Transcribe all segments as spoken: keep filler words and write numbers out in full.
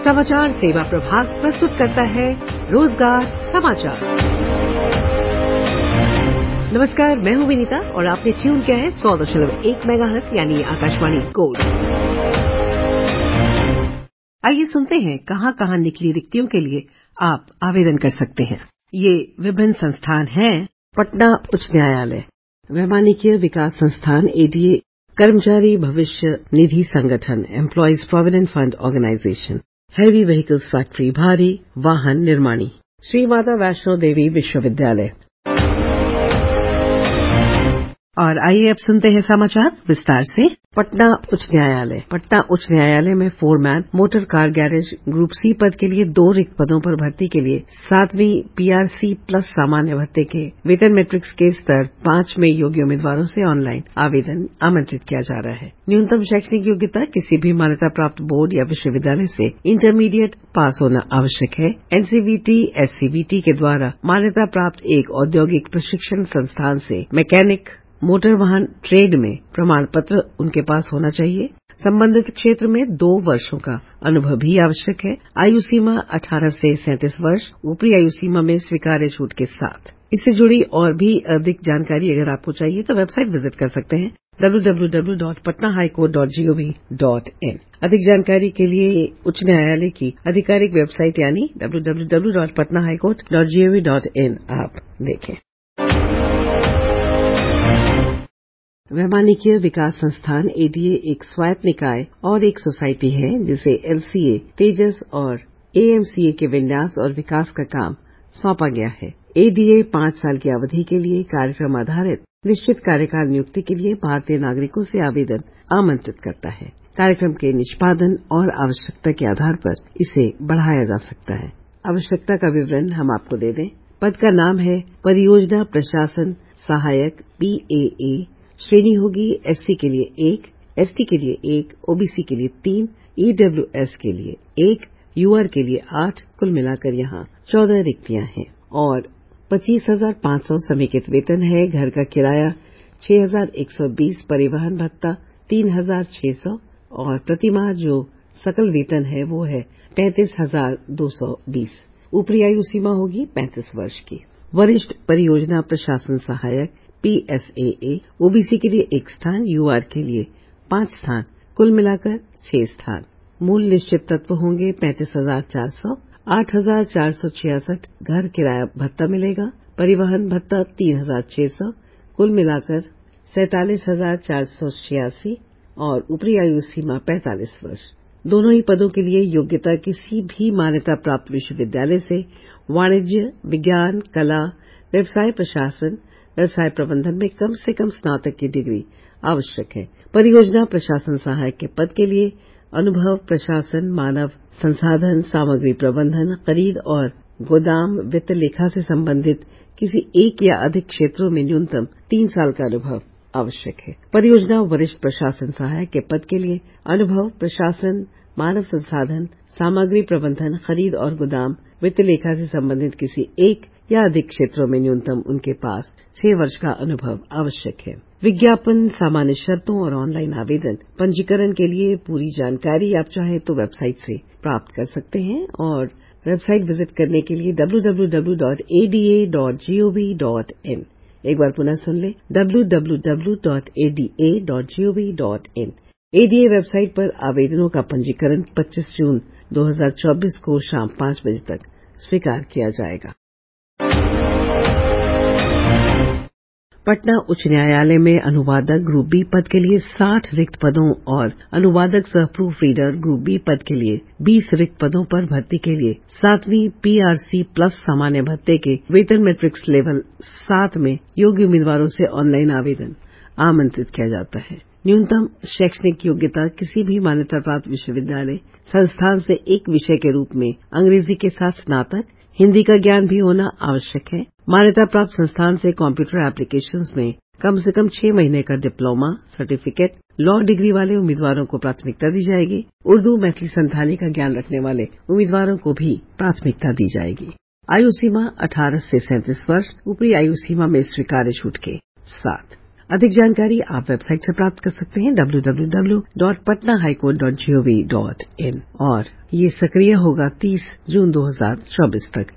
समाचार सेवा प्रभाग प्रस्तुत करता है रोजगार समाचार। नमस्कार, मैं हूं विनीता और आपने ट्यून किया है सौ दशमलव एक मेगाहर्ट्ज यानी आकाशवाणी गोल्ड। आइए सुनते हैं कहां कहां निकली रिक्तियों के लिए आप आवेदन कर सकते हैं। ये विभिन्न संस्थान हैं: पटना उच्च न्यायालय, वैमानिकीय विकास संस्थान एडीए, कर्मचारी भविष्य निधि संगठन employees provident fund organisation, heavy vehicles factory भारी वाहन निर्माणी, श्री माता वैष्णो देवी विश्वविद्यालय। और आइए अब सुनते हैं समाचार विस्तार से। पटना उच्च न्यायालय पटना उच्च न्यायालय में foreman motor car garage group C पद के लिए दो रिक्त पदों पर भर्ती के लिए सातवीं पीआरसी प्लस सामान्य भत्ते के वेतन मैट्रिक्स के स्तर पांच में योग्य उम्मीदवारों से ऑनलाइन आवेदन आमंत्रित किया जा रहा है। न्यूनतम शैक्षणिक योग्यता किसी भी मान्यता प्राप्त बोर्ड या विश्वविद्यालय से इंटरमीडिएट पास होना आवश्यक है। एनसीवीटी एससीवीटी के द्वारा मान्यता प्राप्त एक औद्योगिक प्रशिक्षण संस्थान से मैकेनिक मोटर वाहन ट्रेड में प्रमाण पत्र उनके पास होना चाहिए। संबंधित क्षेत्र में दो वर्षों का अनुभव भी आवश्यक है। आयु सीमा अठारह से सैंतीस वर्ष, ऊपरी आयु सीमा में स्वीकार्य छूट के साथ। इससे जुड़ी और भी अधिक जानकारी अगर आपको चाहिए तो वेबसाइट विजिट कर सकते हैं W W W dot Patna high court dot G O V dot in. अधिक जानकारी के लिए उच्च न्यायालय की आधिकारिक वेबसाइट यानी W W W dot Patna high court dot G O V dot in आप देखें। वैमानिकीय विकास संस्थान एडीए एक स्वायत्त निकाय और एक सोसाइटी है जिसे एलसीए, तेजस और एएमसीए के विन्यास और विकास का काम सौंपा गया है। एडीए पांच साल की अवधि के लिए कार्यक्रम आधारित निश्चित कार्यकाल नियुक्ति के लिए भारतीय नागरिकों से आवेदन आमंत्रित करता है। कार्यक्रम के निष्पादन और आवश्यकता के आधार पर इसे बढ़ाया जा सकता है। आवश्यकता का विवरण हम आपको दे दें। पद का नाम है परियोजना प्रशासन सहायक पीएए। श्रेणी होगी एससी के लिए एक, एसटी के लिए एक, ओबीसी के लिए तीन, ईडब्ल्यूएस के लिए एक, यूआर के लिए आठ। कुल मिलाकर यहाँ चौदह रिक्तियां हैं और पच्चीस हजार पांच सौ समेकित वेतन है। घर का किराया छह हजार एक सौ बीस, परिवहन भत्ता तीन हजार छह सौ और प्रतिमाह जो सकल वेतन है वो है पैंतीस हजार दो सौ बीस। ऊपरी आयु सीमा होगी पैंतीस वर्ष की। वरिष्ठ परियोजना प्रशासन सहायक पीएसएए, ओबीसी के लिए एक स्थान, यूआर के लिए पांच स्थान, कुल मिलाकर छह स्थान। मूल निश्चित तत्व होंगे पैंतीस हजार चार सौ, आठ हजार चार सौ छियासठ घर किराया भत्ता मिलेगा, परिवहन भत्ता तीन हजार छह सौ, कुल मिलाकर सैंतालीस हजार चार सौ छियासी और ऊपरी आयु सीमा पैंतालीस वर्ष। दोनों ही पदों के लिए योग्यता किसी भी मान्यता प्राप्त विश्वविद्यालय से वाणिज्य, विज्ञान, कला, व्यवसाय प्रशासन, व्यवसाय प्रबंधन में कम से कम स्नातक की डिग्री आवश्यक है। परियोजना प्रशासन सहायक के पद के लिए अनुभव प्रशासन, मानव संसाधन, सामग्री प्रबंधन, खरीद और गोदाम वित्त लेखा से संबंधित किसी एक या अधिक क्षेत्रों में न्यूनतम तीन साल का अनुभव आवश्यक है। परियोजना वरिष्ठ प्रशासन सहायक के पद के लिए अनुभव प्रशासन, मानव संसाधन, सामग्री प्रबंधन, खरीद और गोदाम वित्त लेखा से संबंधित किसी एक या अधिक क्षेत्रों में न्यूनतम उनके पास छह वर्ष का अनुभव आवश्यक है। विज्ञापन, सामान्य शर्तों और ऑनलाइन आवेदन पंजीकरण के लिए पूरी जानकारी आप चाहें तो वेबसाइट से प्राप्त कर सकते हैं और वेबसाइट विजिट करने के लिए W W W dot A D A dot G O V dot in. एक बार पुनः सुन लें W W W dot A D A dot G O V dot in. ADA website पर आवेदनों का पंजीकरण पच्चीस जून दो हजार चौबीस को शाम पांच बजे तक स्वीकार किया जाएगा। पटना उच्च न्यायालय में अनुवादक ग्रुप बी पद के लिए साठ रिक्त पदों और अनुवादक सह प्रूफ रीडर ग्रुप बी पद के लिए बीस रिक्त पदों पर भर्ती के लिए सातवीं पीआरसी प्लस सामान्य भत्ते के वेतन मैट्रिक्स लेवल सात में योग्य उम्मीदवारों से ऑनलाइन आवेदन आमंत्रित किया जाता है। न्यूनतम शैक्षणिक योग्यता किसी भी मान्यता प्राप्त विश्वविद्यालय संस्थान से एक विषय के रूप में अंग्रेजी के साथ स्नातक, हिंदी का ज्ञान भी होना आवश्यक है। मान्यता प्राप्त संस्थान से कंप्यूटर एप्लीकेशंस में कम से कम छह महीने का डिप्लोमा सर्टिफिकेट, लॉ डिग्री वाले उम्मीदवारों को प्राथमिकता दी जाएगी। उर्दू, मैथिली, संथाली का ज्ञान रखने वाले उम्मीदवारों को भी प्राथमिकता दी जाएगी। आयु सीमा अठारह से सैंतीस वर्ष, ऊपरी आयु सीमा में स्वीकार्य छूट के साथ। अधिक जानकारी आप वेबसाइट से प्राप्त कर सकते हैं W W W dot Patna high court dot G O V dot in और ये सक्रिय होगा तीस जून दो हज़ार चौबीस तक।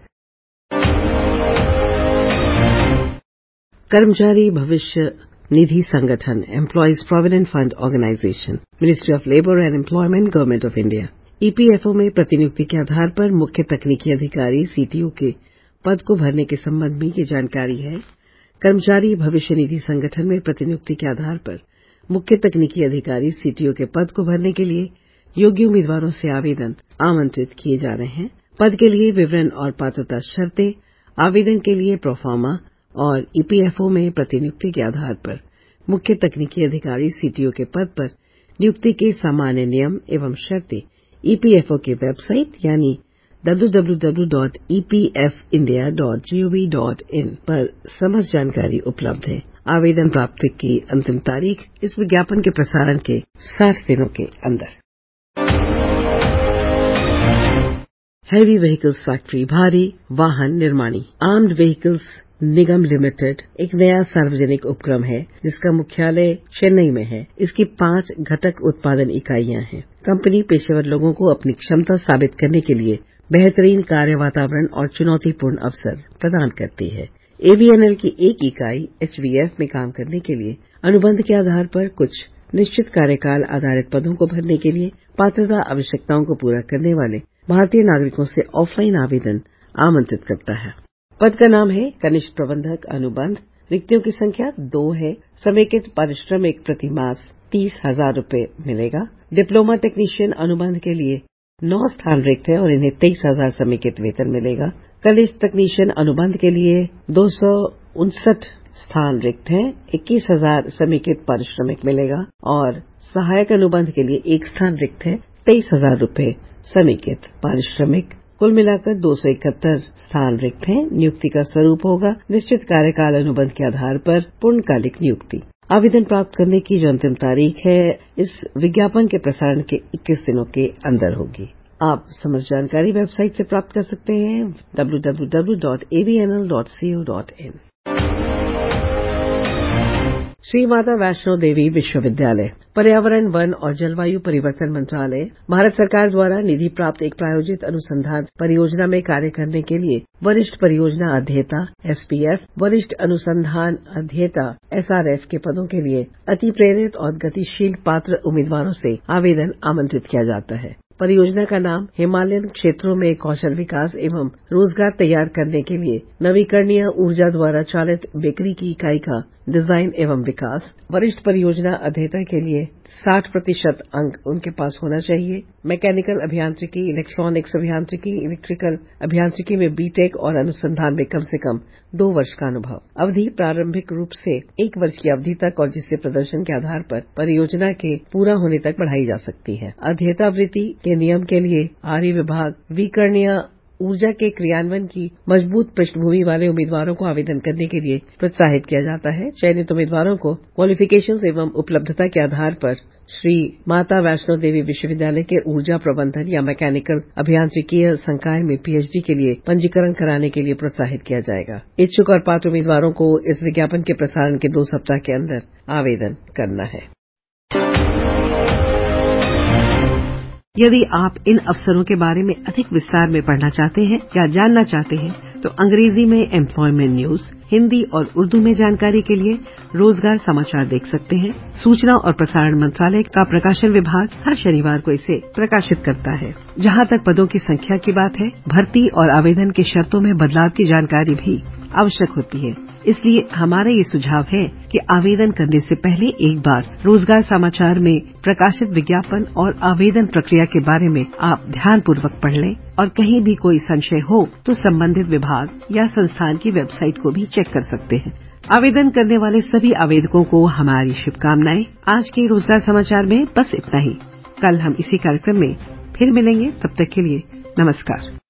कर्मचारी भविष्य निधि संगठन employees provident fund organisation ministry of labour and employment government of India E P F O में प्रतिनियुक्ति के आधार पर मुख्य तकनीकी अधिकारी सी टी ओ के पद को भरने के संबंध में ये जानकारी है। कर्मचारी भविष्य निधि संगठन में प्रतिनियुक्ति के आधार पर मुख्य तकनीकी अधिकारी सी टी ओ के पद को भरने के लिए योग्य उम्मीदवारों से आवेदन आमंत्रित किए जा रहे हैं। पद के लिए विवरण और पात्रता शर्तें आवेदन के लिए प्रोफार्मा और ई पी एफ ओ में प्रतिनियुक्ति के आधार पर मुख्य तकनीकी अधिकारी सी टी ओ के पद पर नियुक्ति के सामान्य नियम एवं शर्तें ई पी एफ ओ की वेबसाइट यानी W W W dot E P F India dot G O V dot in पर समस्त जानकारी उपलब्ध है। आवेदन प्राप्ति की अंतिम तारीख इस विज्ञापन के प्रसारण के साठ दिनों के अंदर। हैवी व्हीकल्स फैक्ट्री भारी वाहन निर्माणी आर्म्ड व्हीकल्स निगम लिमिटेड एक नया सार्वजनिक उपक्रम है जिसका मुख्यालय चेन्नई में है। इसकी पांच घटक उत्पादन इकाइयां हैं। कंपनी पेशेवर लोगों को अपनी क्षमता साबित करने के लिए बेहतरीन कार्य वातावरण और चुनौतीपूर्ण अवसर प्रदान करती है। ए वी एन एल की एक इकाई एच वी एफ में काम करने के लिए अनुबंध के आधार पर कुछ निश्चित कार्यकाल आधारित पदों को भरने के लिए पात्रता आवश्यकताओं को पूरा करने वाले भारतीय नागरिकों से ऑफलाइन आवेदन आमंत्रित करता है। पद का नाम है कनिष्ठ प्रबंधक अनुबंध। रिक्तियों की संख्या दो है। समेकित पारिश्रमिक प्रति मास तीस हजार रूपये मिलेगा। डिप्लोमा टेक्नीशियन अनुबंध के लिए नौ स्थान रिक्त है और इन्हें तेईस हजार समेकित वेतन मिलेगा। कनिष्ठ तकनीशियन अनुबंध के लिए दो सौ उनसठ स्थान रिक्त हैं, इक्कीस हजार समेकित पारिश्रमिक मिलेगा और सहायक अनुबंध के लिए एक स्थान रिक्त है, तेईस हजार रूपये समेकित पारिश्रमिक। कुल मिलाकर दो सौ इकहत्तर स्थान रिक्त हैं। नियुक्ति का स्वरूप होगा निश्चित कार्यकाल अनुबंध के आधार पर पूर्णकालिक नियुक्ति। आवेदन प्राप्त करने की जो अंतिम तारीख है इस विज्ञापन के प्रसारण के इक्कीस दिनों के अंदर होगी। आप समस्त जानकारी वेबसाइट से प्राप्त कर सकते हैं W W W dot A V N L dot C O dot in. Shri Mata Vaishno देवी विश्वविद्यालय पर्यावरण वन और जलवायु परिवर्तन मंत्रालय भारत सरकार द्वारा निधि प्राप्त एक प्रायोजित अनुसंधान परियोजना में कार्य करने के लिए वरिष्ठ परियोजना अध्येता एस पी एफ, वरिष्ठ अनुसंधान अध्येता एस आर एफ के पदों के लिए अति प्रेरित और गतिशील पात्र उम्मीदवारों से आवेदन आमंत्रित किया जाता है। परियोजना का नाम हिमालयन क्षेत्रों में कौशल विकास एवं रोजगार तैयार करने के लिए नवीकरणीय ऊर्जा द्वारा चालित बेकरी की इकाई का डिजाइन एवं विकास। वरिष्ठ परियोजना अध्येता के लिए साठ प्रतिशत अंक उनके पास होना चाहिए। मैकेनिकल अभियांत्रिकी, इलेक्ट्रॉनिक्स अभियांत्रिकी, इलेक्ट्रिकल अभियांत्रिकी में बी टेक और अनुसंधान में कम से कम दो वर्ष का अनुभव। अवधि प्रारंभिक रूप से एक वर्ष की अवधि तक और जिससे प्रदर्शन के आधार पर परियोजना के पूरा होने तक बढ़ाई जा सकती है। अध्येता वृत्ति के नियम के लिए आर्य विभाग विकरणीय ऊर्जा के क्रियान्वयन की मजबूत पृष्ठभूमि वाले उम्मीदवारों को आवेदन करने के लिए प्रोत्साहित किया जाता है। चयनित उम्मीदवारों को क्वालिफिकेशंस एवं उपलब्धता के आधार पर श्री माता वैष्णो देवी विश्वविद्यालय के ऊर्जा प्रबंधन या मैकेनिकल अभियांत्रिकीय संकाय में पी एच डी के लिए पंजीकरण कराने के लिए प्रोत्साहित किया जाएगा। इच्छुक और पात्र उम्मीदवारों को इस विज्ञापन के प्रसारण के दो सप्ताह के अंदर आवेदन करना है। यदि आप इन अवसरों के बारे में अधिक विस्तार में पढ़ना चाहते हैं या जानना चाहते हैं तो अंग्रेजी में एम्प्लॉयमेंट न्यूज, हिंदी और उर्दू में जानकारी के लिए रोजगार समाचार देख सकते हैं। सूचना और प्रसारण मंत्रालय का प्रकाशन विभाग हर शनिवार को इसे प्रकाशित करता है। जहां तक पदों की संख्या की बात है, भर्ती और आवेदन की शर्तों में बदलाव की जानकारी भी आवश्यक होती है। इसलिए हमारा ये सुझाव है कि आवेदन करने से पहले एक बार रोजगार समाचार में प्रकाशित विज्ञापन और आवेदन प्रक्रिया के बारे में आप ध्यानपूर्वक पढ़ लें और कहीं भी कोई संशय हो तो संबंधित विभाग या संस्थान की वेबसाइट को भी चेक कर सकते हैं। आवेदन करने वाले सभी आवेदकों को हमारी शुभकामनाएं। आज के रोजगार समाचार में बस इतना ही। कल हम इसी कार्यक्रम में फिर मिलेंगे। तब तक के लिए नमस्कार।